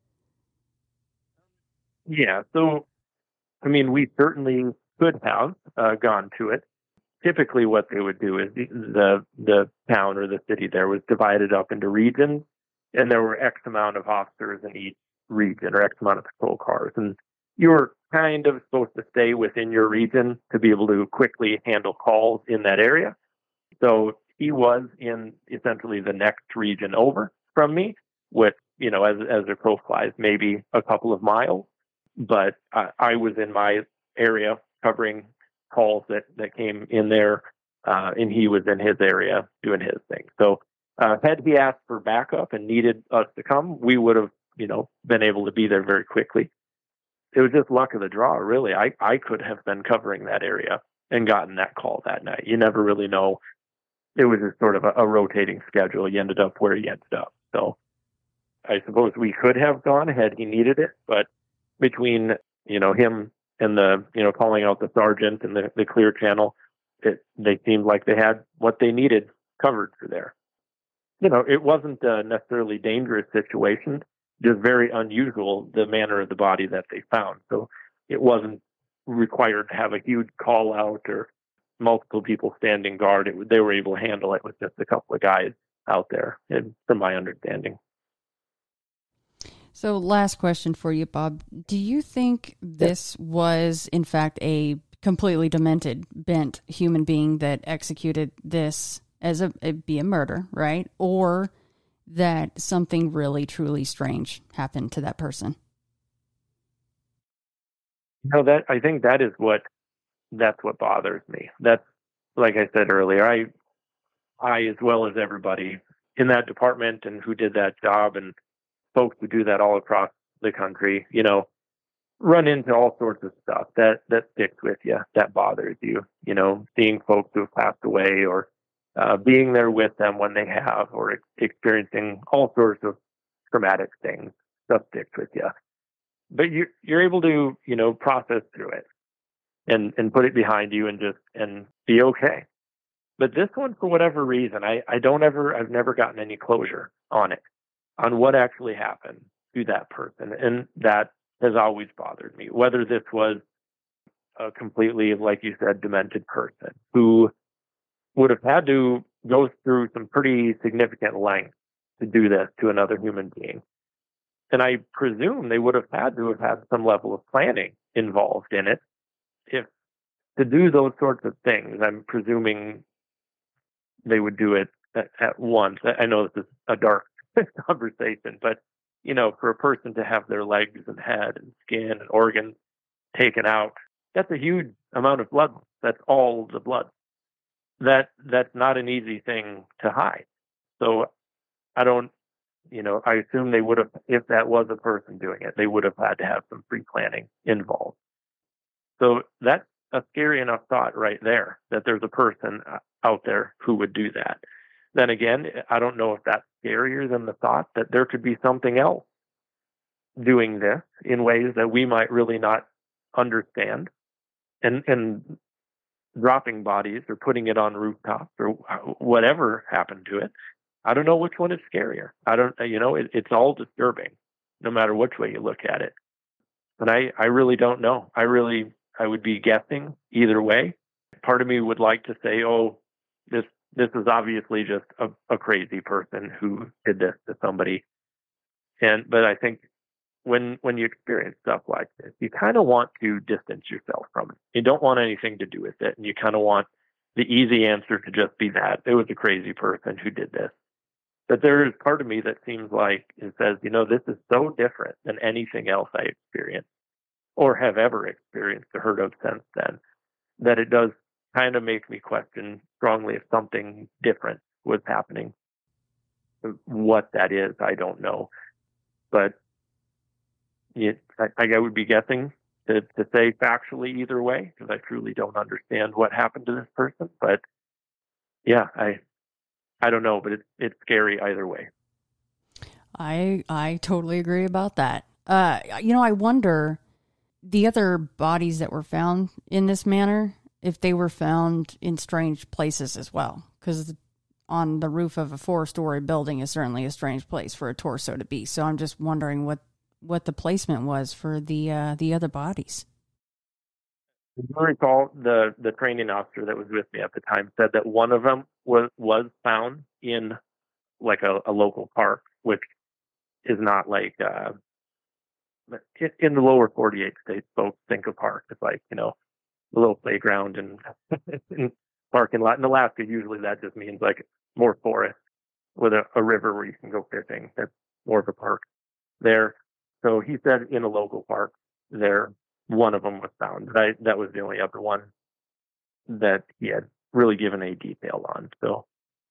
Yeah, so, I mean, we certainly could have uh, gone to it. Typically what they would do is the, the the town or the city there was divided up into regions, and there were X amount of officers in each region, or X amount of patrol cars. And you were kind of supposed to stay within your region to be able to quickly handle calls in that area. So he was in essentially the next region over from me, which, you know, as, as a crow flies, maybe a couple of miles. But I, I was in my area covering calls that, that came in there, uh, and he was in his area doing his thing. So uh, had he asked for backup and needed us to come, we would have, you know, been able to be there very quickly. It was just luck of the draw, really. I, I could have been covering that area and gotten that call that night. You never really know. It was just sort of a, a rotating schedule. You ended up where you ended up. So I suppose we could have gone had he needed it, but between, you know, him and the, you know, calling out the sergeant and the, the clear channel, it, they seemed like they had what they needed covered for there. You know, it wasn't a necessarily dangerous situation, just very unusual, the manner of the body that they found. So it wasn't required to have a huge call out or multiple people standing guard. It, they were able to handle it with just a couple of guys out there, and from my understanding. So last question for you, Bob. Do you think this was, in fact, a completely demented, bent human being that executed this as a, it be a murder, right? Or that something really, truly strange happened to that person? No, that I think that is what, that's what bothers me. That's, like I said earlier, I, I, as well as everybody in that department and who did that job, and folks who do that all across the country, you know, run into all sorts of stuff that, that sticks with you, that bothers you, you know, seeing folks who have passed away, or uh, being there with them when they have, or ex- experiencing all sorts of traumatic things, stuff sticks with you. But you, you're able to, you know, process through it and, and put it behind you and just, and be okay. But this one, for whatever reason, I, I don't ever, I've never gotten any closure on it, on what actually happened to that person. And that has always bothered me, whether this was a completely, like you said, demented person who would have had to go through some pretty significant lengths to do this to another human being. And I presume they would have had to have had some level of planning involved in it. If to do those sorts of things, I'm presuming they would do it at, at once. I know this is a dark conversation, but, you know, for a person to have their legs and head and skin and organs taken out, that's a huge amount of blood. That's all the blood. That that's not an easy thing to hide. So I don't you know, I assume they would have, if that was a person doing it, they would have had to have some pre-planning involved. So that's a scary enough thought right there, that there's a person out there who would do that. Then again, I don't know if that's scarier than the thought that there could be something else doing this in ways that we might really not understand, and and dropping bodies or putting it on rooftops or whatever happened to it. I don't know which one is scarier. I don't, you know, it, it's all disturbing, no matter which way you look at it. But I, I really don't know. I really, I would be guessing either way. Part of me would like to say, oh, this this is obviously just a, a crazy person who did this to somebody. And but I think when when you experience stuff like this, you kind of want to distance yourself from it. You don't want anything to do with it, and you kind of want the easy answer to just be that it was a crazy person who did this. But there is part of me that seems like it says, you know, this is so different than anything else I experienced or have ever experienced or heard of since then, that it does kind of make me question strongly if something different was happening. What that is, I don't know. But it, I, I would be guessing to, to say factually either way, because I truly don't understand what happened to this person. But yeah, I I don't know, but it's it's scary either way. I I totally agree about that. Uh, you know, I wonder the other bodies that were found in this manner, if they were found in strange places as well, because on the roof of a four-story building is certainly a strange place for a torso to be. So I'm just wondering what, what the placement was for the uh, the other bodies. I recall the, the training officer that was with me at the time said that one of them was, was found in like a, a local park, which is not like uh, in the lower forty-eight states. Folks think of park as like, you know, a little playground and, and parking lot. In Alaska, usually that just means like more forest with a, a river where you can go fishing. That's more of a park there. So he said in a local park there, one of them was found. I, that was the only other one that he had really given a detail on. So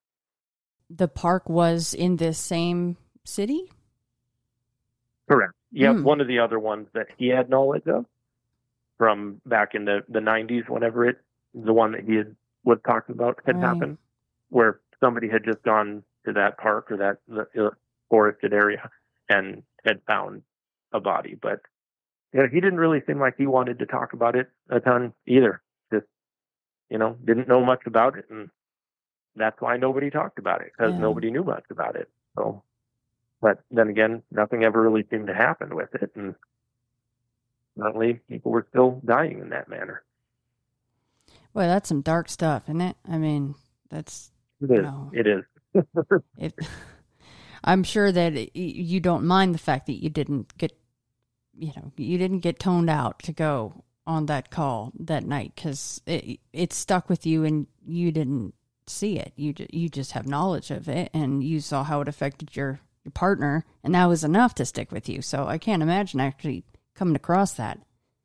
the park was in this same city? Correct. Yeah, Mm. One of the other ones that he had knowledge of from back in the, the nineties, whenever it, the one that he had was talking about had Right. happened, where somebody had just gone to that park or that the, uh, forested area and had found a body. But you know, he didn't really seem like he wanted to talk about it a ton either. Just, you know, didn't know much about it. And that's why nobody talked about it, because Yeah. nobody knew much about it. So, but then again, nothing ever really seemed to happen with it. And suddenly people were still dying in that manner. Well, that's some dark stuff, isn't it? I mean, that's, It is. No. It is. it, I'm sure that it, you don't mind the fact that you didn't get, you know, you didn't get toned out to go on that call that night, because it, it stuck with you and you didn't see it. You, you just have knowledge of it, and you saw how it affected your, your partner, and that was enough to stick with you. So I can't imagine actually coming across that.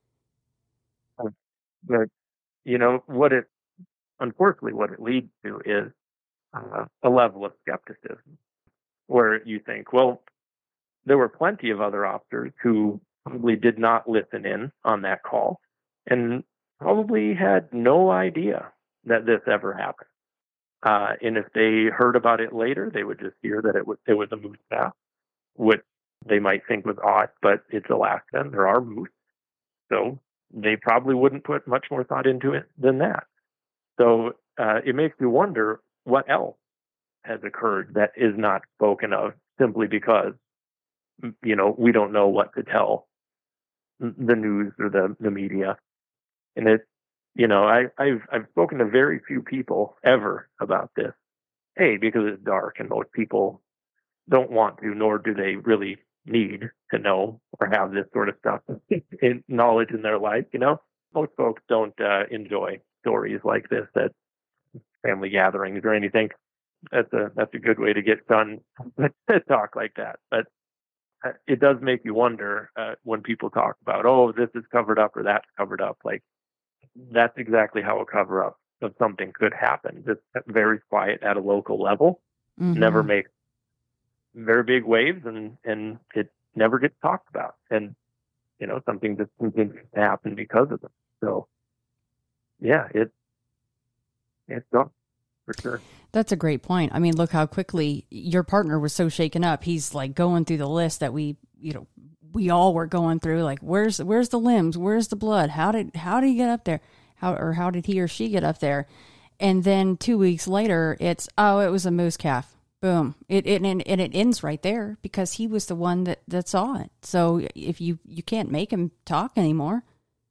But, you know, what it, unfortunately, what it leads to is uh, a level of skepticism where you think, well, there were plenty of other officers who probably did not listen in on that call and probably had no idea that this ever happened. Uh, and if they heard about it later, they would just hear that it was, it was a moose calf, which they might think was odd, but it's Alaska and there are moose. So they probably wouldn't put much more thought into it than that. So uh, it makes me wonder what else has occurred that is not spoken of simply because, you know, we don't know what to tell the news or the, the media. And it, you know, I, I've, I've spoken to very few people ever about this. A, because it's dark and most people don't want to, nor do they really need to know or have this sort of stuff in knowledge in their life. You know, most folks don't uh, enjoy stories like this at family gatherings or anything. That's a that's a good way to get done to talk like that. But it does make you wonder uh, when people talk about, oh, this is covered up or that's covered up. Like, that's exactly how a cover up of something could happen. Just very quiet at a local level. Mm-hmm. Never makes very big waves, and, and it never gets talked about. And, you know, something just continues to happen because of them. So, yeah, it, it's gone, for sure. That's a great point. I mean, look how quickly your partner was so shaken up. He's like going through the list that we, you know, we all were going through. Like, where's where's the limbs? Where's the blood? How did how did he get up there? How or how did he or she get up there? And then two weeks later, it's oh, it was a moose calf. Boom. It it and, and it ends right there because he was the one that, that saw it. So if you you can't make him talk anymore.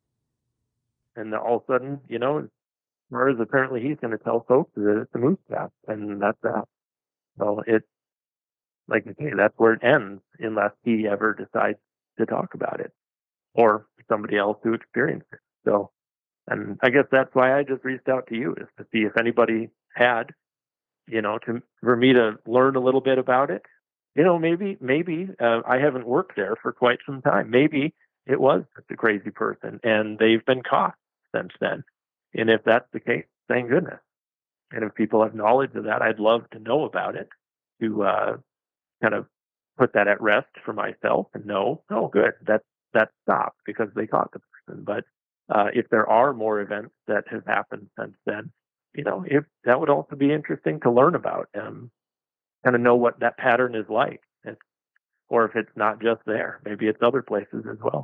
And all of a sudden, you know, whereas apparently he's going to tell folks that it's a moose calf, and that's that. So it, like I say, that's where it ends, unless he ever decides to talk about it, or somebody else who experienced it. So, and I guess that's why I just reached out to you, is to see if anybody had, you know, to for me to learn a little bit about it. You know, maybe maybe uh, I haven't worked there for quite some time. Maybe it was just a crazy person, and they've been caught since then. And if that's the case, thank goodness. And if people have knowledge of that, I'd love to know about it, to uh, kind of put that at rest for myself and know, oh, good, that that stopped because they caught the person. But uh, if there are more events that have happened since then, you know, if that would also be interesting to learn about, um, kind of know what that pattern is like, it's, or if it's not just there, maybe it's other places as well.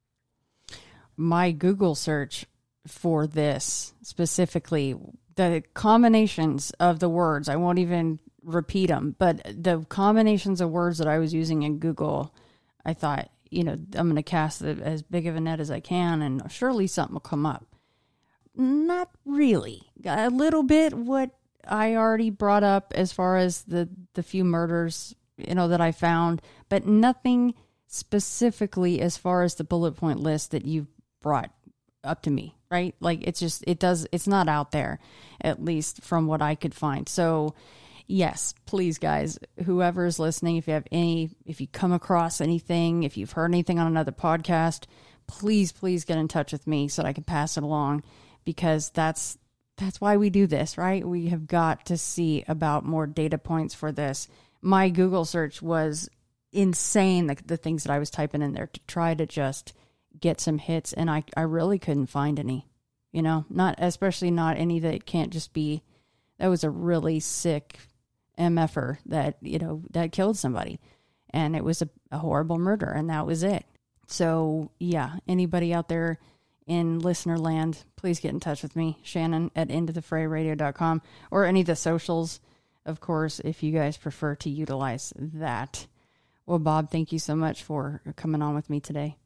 My Google search for this specifically, the combinations of the words, I won't even repeat them, but the combinations of words that I was using in Google, I thought, you know, I'm going to cast the, as big of a net as I can, and surely something will come up. Not really. A little bit what I already brought up as far as the, the few murders, you know, that I found, but nothing specifically as far as the bullet point list that you've brought up to me, right? Like, it's just, it does, it's not out there, at least from what I could find. So yes, please guys, whoever's listening, if you have any, if you come across anything, if you've heard anything on another podcast, please, please get in touch with me so that I can pass it along, because that's, that's why we do this, right? We have got to see about more data points for this. My Google search was insane, the, the things that I was typing in there to try to just get some hits, and I, I really couldn't find any, you know, not, especially not any that can't just be, that was a really sick M F er that, you know, that killed somebody, and it was a, a horrible murder, and that was it. So yeah, anybody out there in listener land, please get in touch with me, Shannon at into the fray radio dot com, or any of the socials, of course, if you guys prefer to utilize that. Well, Bob, thank you so much for coming on with me today.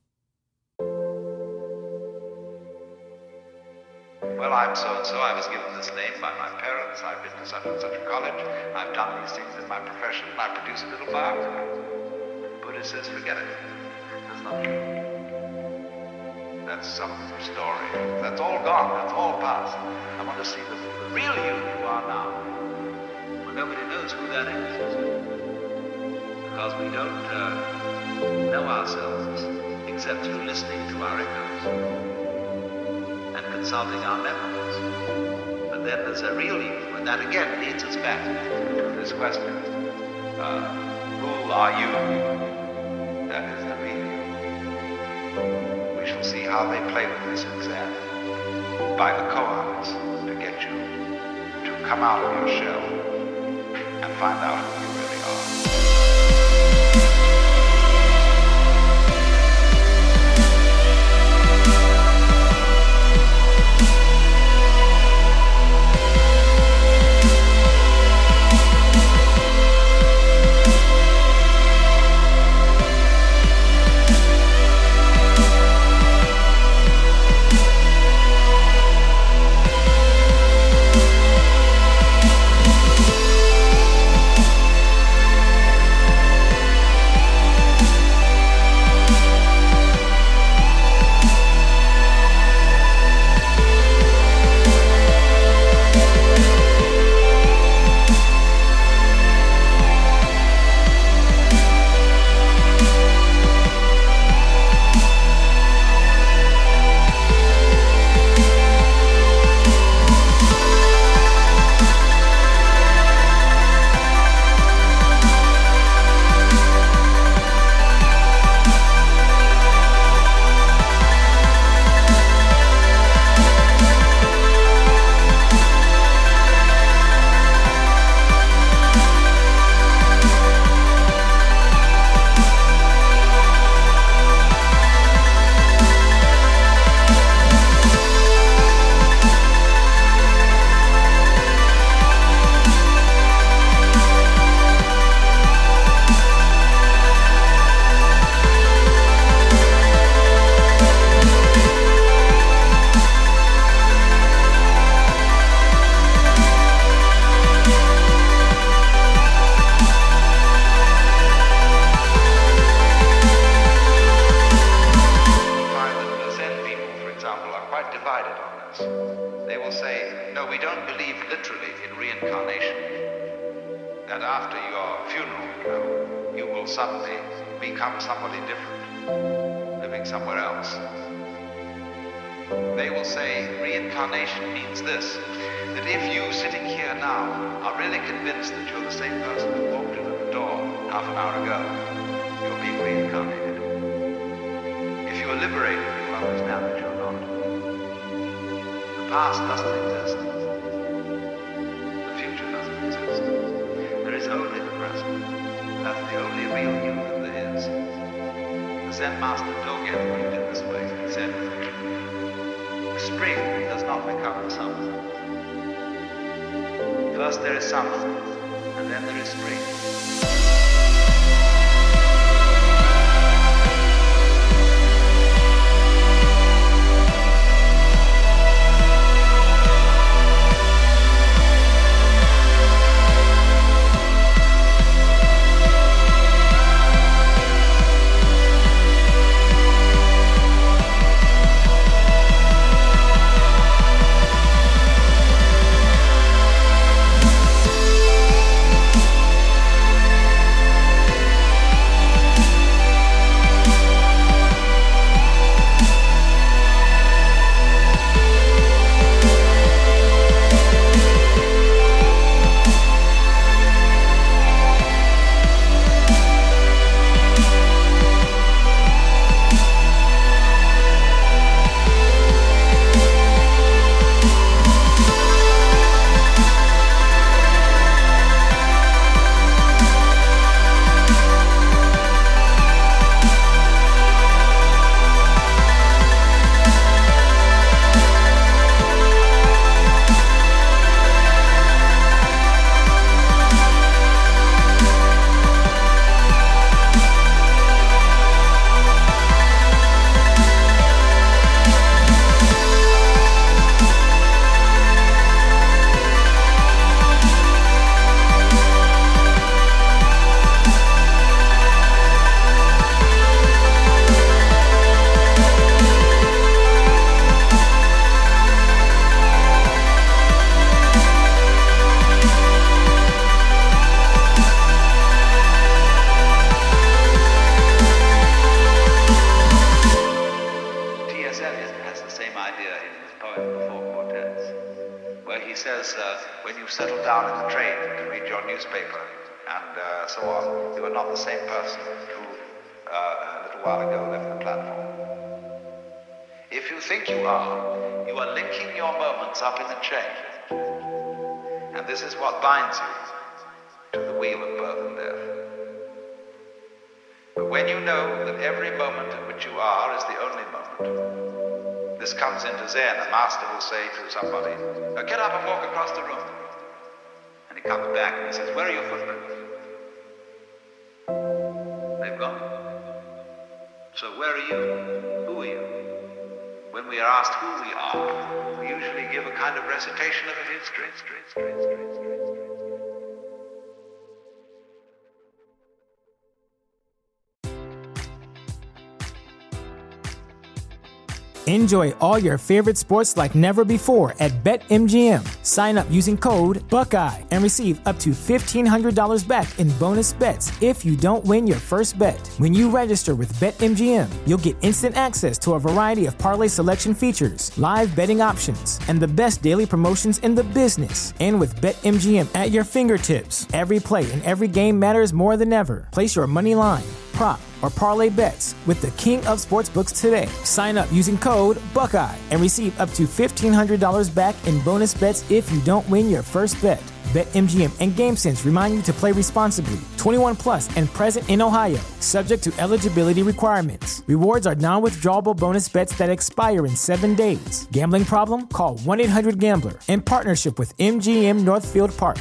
Well, I'm so-and-so. I was given this name by my parents. I've been to such and such a college. I've done these things in my profession. I produce a little biography. Buddha says, forget it. That's not true. That's some story. That's all gone. That's all past. I want to see the, the real you you are now. Well, nobody knows who that is. Because we don't uh, know ourselves except through listening to our echoes and consulting our memories. But then there's a real you, and that again leads us back to this question. Uh, who are you? That is the real you. We shall see how they play with this exam by the koans to get you to come out of your shell and find out who you really are. reincarnation. That after your funeral, you know, you will suddenly become somebody different, living somewhere else. They will say reincarnation means this, that if you sitting here now are really convinced that you're the same person who walked in at the door half an hour ago, you're being reincarnated. If you are liberated, you will understand that you're not. The past doesn't exist. The future doesn't exist. There is only the present. That's the only real you that there is. The Zen master Dogen put it in this way. He said, spring does not become the summer. First there is summer, and then there is spring. Zen, the master will say to somebody, now get up and walk across the room. And he comes back and he says, where are your footprints? They've gone. So where are you? Who are you? When we are asked who we are, we usually give a kind of recitation of a history. Straight, straight, straight, straight, straight. Enjoy all your favorite sports like never before at BetMGM. Sign up using code Buckeye and receive up to fifteen hundred dollars back in bonus bets if you don't win your first bet. When you register with BetMGM, you'll get instant access to a variety of parlay selection features, live betting options, and the best daily promotions in the business. And with BetMGM at your fingertips, every play and every game matters more than ever. Place your money line, prop, or parlay bets with the king of sportsbooks today. Sign up using code Buckeye and receive up to fifteen hundred dollars back in bonus bets if you don't win your first bet. BetMGM and GameSense remind you to play responsibly. twenty-one plus and present in Ohio, subject to eligibility requirements. Rewards are non-withdrawable bonus bets that expire in seven days. Gambling problem? Call one eight hundred gambler in partnership with M G M Northfield Park.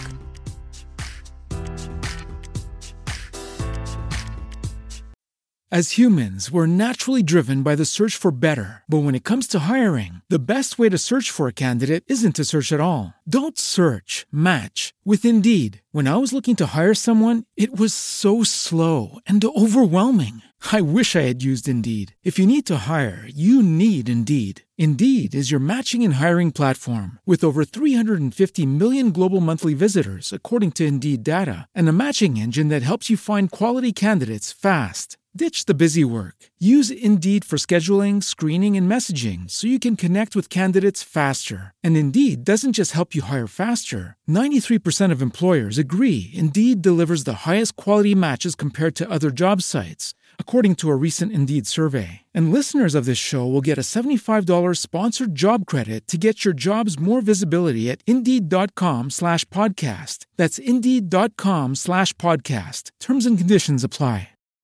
As humans, we're naturally driven by the search for better. But when it comes to hiring, the best way to search for a candidate isn't to search at all. Don't search, match with Indeed. When I was looking to hire someone, it was so slow and overwhelming. I wish I had used Indeed. If you need to hire, you need Indeed. Indeed is your matching and hiring platform with over three hundred fifty million global monthly visitors, according to Indeed data, and a matching engine that helps you find quality candidates fast. Ditch the busy work. Use Indeed for scheduling, screening, and messaging so you can connect with candidates faster. And Indeed doesn't just help you hire faster. ninety-three percent of employers agree Indeed delivers the highest quality matches compared to other job sites, according to a recent Indeed survey. And listeners of this show will get a seventy-five dollars sponsored job credit to get your jobs more visibility at Indeed.com slash podcast. That's Indeed.com slash podcast. Terms and conditions apply.